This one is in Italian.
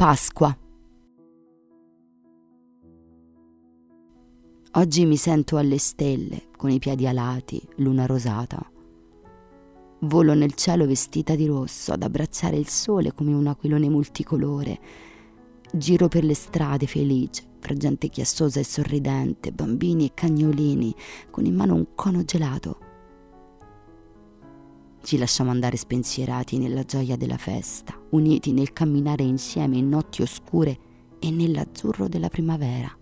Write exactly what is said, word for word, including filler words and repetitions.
Pasqua. Oggi mi sento alle stelle, con i piedi alati, luna rosata. Volo nel cielo vestita di rosso, ad abbracciare il sole come un aquilone multicolore. Giro per le strade felice, fra gente chiassosa e sorridente, bambini e cagnolini, con in mano un cono gelato. Ci lasciamo andare spensierati nella gioia della festa, uniti nel camminare insieme in notti oscure e nell'azzurro della primavera.